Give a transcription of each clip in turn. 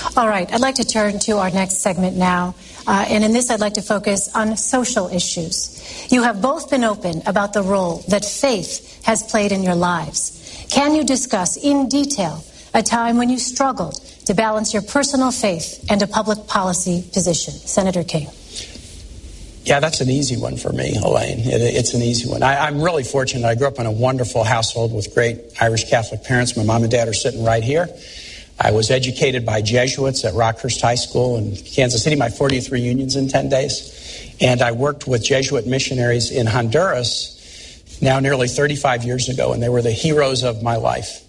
All right, I'd like to turn to our next segment now. And in this, I'd like to focus on social issues. You have both been open about the role that faith has played in your lives. Can you discuss in detail a time when you struggled to balance your personal faith and a public policy position? Senator Kaine. Yeah, that's an easy one for me, Elaine. It's an easy one. I'm really fortunate. I grew up in a wonderful household with great Irish Catholic parents. My mom and dad are sitting right here. I was educated by Jesuits at Rockhurst High School in Kansas City, my 40th reunions in 10 days. And I worked with Jesuit missionaries in Honduras now nearly 35 years ago, and they were the heroes of my life.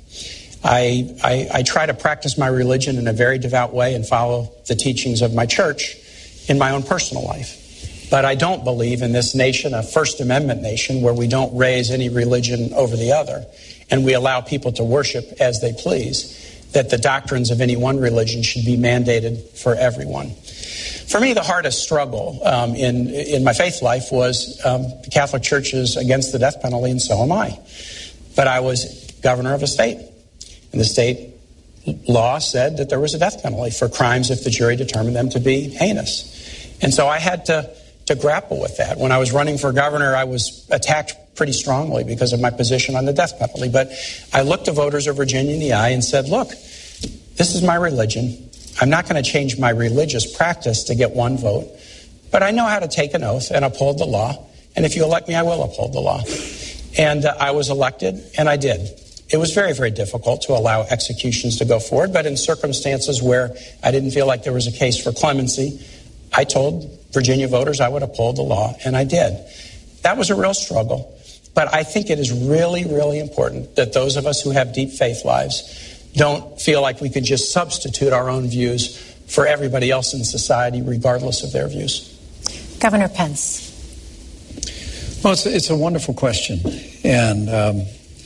I try to practice my religion in a very devout way and follow the teachings of my church in my own personal life. But I don't believe in this nation, a First Amendment nation, where we don't raise any religion over the other and we allow people to worship as they please, that the doctrines of any one religion should be mandated for everyone. For me, the hardest struggle in my faith life was the Catholic Church is against the death penalty, and so am I. But I was governor of a state, and the state law said that there was a death penalty for crimes if the jury determined them to be heinous. And so I had to grapple with that. When I was running for governor, I was attacked pretty strongly because of my position on the death penalty. But I looked the voters of Virginia in the eye and said, look, this is my religion. I'm not going to change my religious practice to get one vote. But I know how to take an oath and uphold the law. And if you elect me, I will uphold the law. And I was elected, and I did. It was very, very difficult to allow executions to go forward. But in circumstances where I didn't feel like there was a case for clemency, I told Virginia voters I would uphold the law, and I did. That was a real struggle. But I think it is really, really important that those of us who have deep faith lives don't feel like we could just substitute our own views for everybody else in society, regardless of their views. Governor Pence. Well, it's a wonderful question. And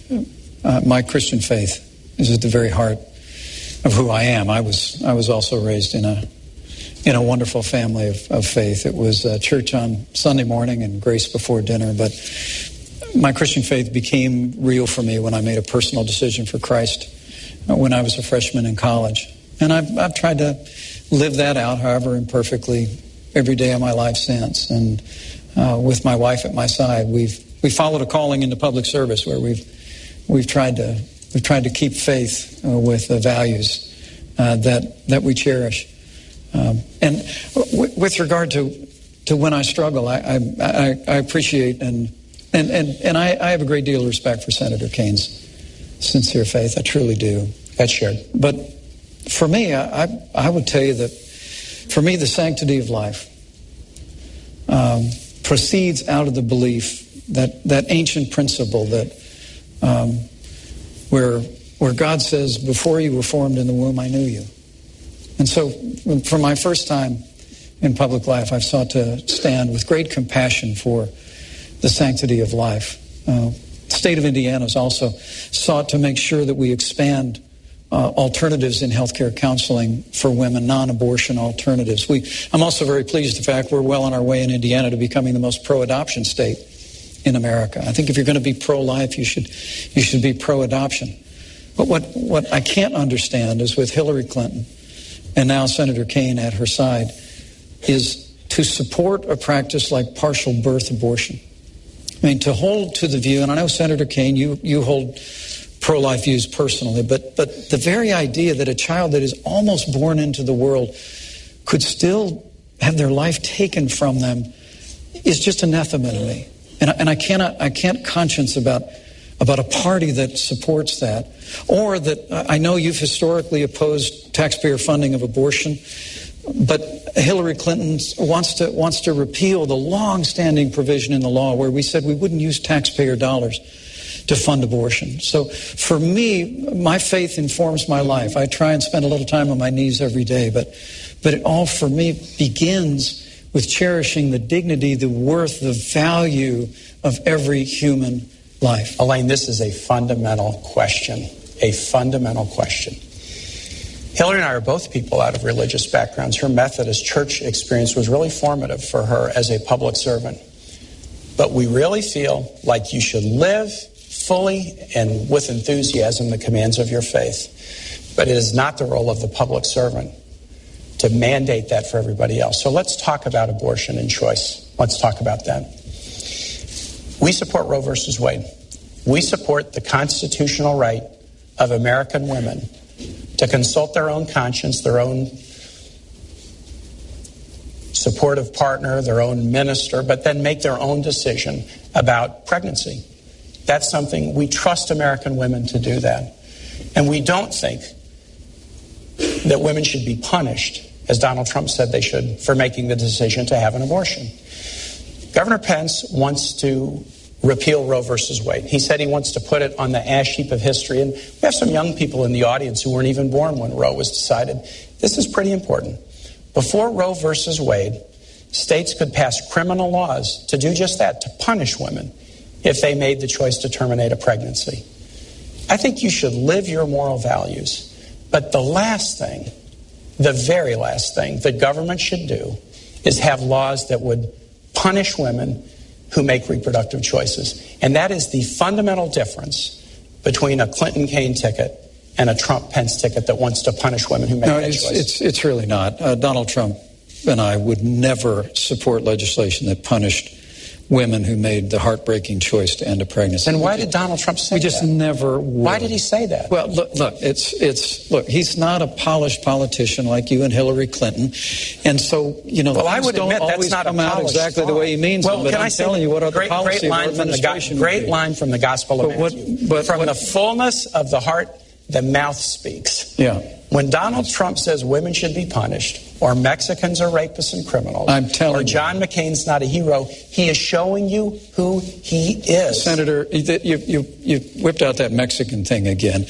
my Christian faith is at the very heart of who I am. I was also raised in a wonderful family of faith. It was church on Sunday morning and grace before dinner. But my Christian faith became real for me when I made a personal decision for Christ when I was a freshman in college. And I've tried to live that out, however imperfectly, every day of my life since. And with my wife at my side, we followed a calling into public service where we've tried to keep faith with the values that we cherish. And with regard to when I struggle, I appreciate and I have a great deal of respect for Senator Kaine's sincere faith. I truly do. That's shared. But for me, I would tell you that for me, the sanctity of life proceeds out of the belief that ancient principle that where God says, before you were formed in the womb, I knew you. And so for my first time in public life, I've sought to stand with great compassion for the sanctity of life. The state of Indiana has also sought to make sure that we expand alternatives in healthcare counseling for women, non-abortion alternatives. I'm also very pleased the fact we're well on our way in Indiana to becoming the most pro-adoption state in America. I think if you're going to be pro-life, you should be pro-adoption. But what I can't understand is with Hillary Clinton and now Senator Kaine at her side, is to support a practice like partial birth abortion. I mean, to hold to the view, and I know Senator Kaine, you hold pro-life views personally, but the very idea that a child that is almost born into the world could still have their life taken from them is just anathema to me. And I can't conscience about a party that supports that, or that I know you've historically opposed taxpayer funding of abortion, but Hillary Clinton wants to repeal the long-standing provision in the law where we said we wouldn't use taxpayer dollars to fund abortion. So for me, my faith informs my life. I try and spend a little time on my knees every day, but it all for me begins with cherishing the dignity, the worth, the value of every human life. Elaine, this is a fundamental question. A fundamental question. Hillary and I are both people out of religious backgrounds. Her Methodist church experience was really formative for her as a public servant. But we really feel like you should live fully and with enthusiasm the commands of your faith. But it is not the role of the public servant to mandate that for everybody else. So let's talk about abortion and choice. Let's talk about that. We support Roe versus Wade. We support the constitutional right of American women to consult their own conscience, their own supportive partner, their own minister, but then make their own decision about pregnancy. That's something we trust American women to do that. And we don't think that women should be punished, as Donald Trump said they should, for making the decision to have an abortion. Governor Pence wants to repeal Roe versus Wade. He said he wants to put it on the ash heap of history. And we have some young people in the audience who weren't even born when Roe was decided. This is pretty important. Before Roe versus Wade, states could pass criminal laws to do just that, to punish women if they made the choice to terminate a pregnancy. I think you should live your moral values. But the last thing, the very last thing the government should do is have laws that would punish women who make reproductive choices. And that is the fundamental difference between a Clinton-Kaine ticket and a Trump-Pence ticket that wants to punish women who make that choice. It's really not. Donald Trump and I would never support legislation that punished women who made the heartbreaking choice to end a pregnancy. Then why did Donald Trump say that? We just never would. Why did he say that? Well, look, he's not a polished politician like you and Hillary Clinton. And so, well, I would admit that's not come out exactly the way he means them. But I'm telling you what other policy administration great line from the Gospel of Matthew. From the fullness of the heart, the mouth speaks. Yeah. When Donald Trump says women should be punished, or Mexicans are rapists and criminals, or John McCain's not a hero, he is showing you who he is. Senator, you whipped out that Mexican thing again.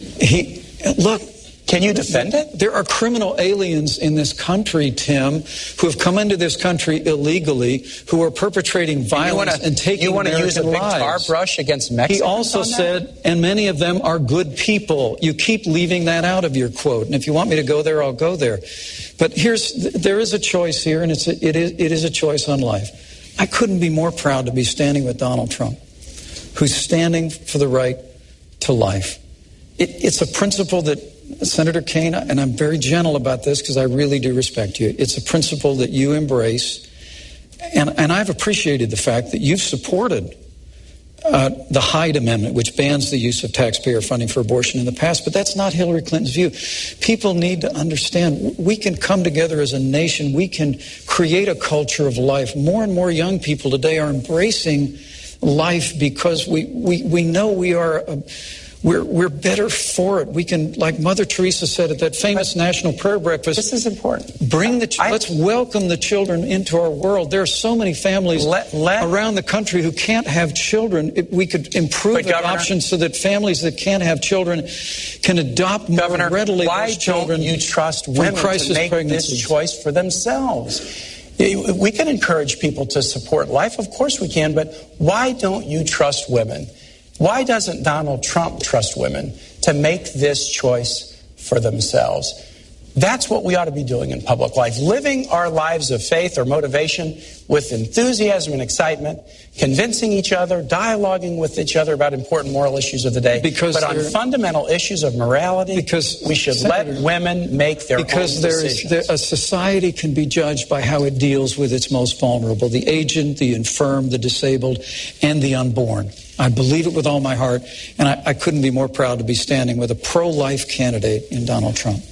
Look. Can you defend it? There are criminal aliens in this country, Tim, who have come into this country illegally, who are perpetrating violence and taking American lives. You want to use a big tar brush against Mexicans? He also said, and many of them are good people. You keep leaving that out of your quote. And if you want me to go there, I'll go there. But there is a choice here, and it is a choice on life. I couldn't be more proud to be standing with Donald Trump, who's standing for the right to life. It's a principle that Senator Kaine, and I'm very gentle about this because I really do respect you, it's a principle that you embrace. And I've appreciated the fact that you've supported the Hyde Amendment, which bans the use of taxpayer funding for abortion in the past. But that's not Hillary Clinton's view. People need to understand we can come together as a nation. We can create a culture of life. More and more young people today are embracing life because we know we're better for it. We can, like Mother Teresa said at that famous National Prayer Breakfast. This is important. Let's welcome the children into our world. There are so many families around the country who can't have children. We could improve adoption so that families that can't have children can adopt more readily those children. Why don't you trust women to make this choice for themselves? We can encourage people to support life. Of course we can. But why don't you trust women? Why doesn't Donald Trump trust women to make this choice for themselves? That's what we ought to be doing in public life, living our lives of faith or motivation with enthusiasm and excitement, convincing each other, dialoguing with each other about important moral issues of the day. But on fundamental issues of morality, we should let women make their own decisions. Because a society can be judged by how it deals with its most vulnerable, the aged, the infirm, the disabled, and the unborn. I believe it with all my heart, and I couldn't be more proud to be standing with a pro-life candidate in Donald Trump.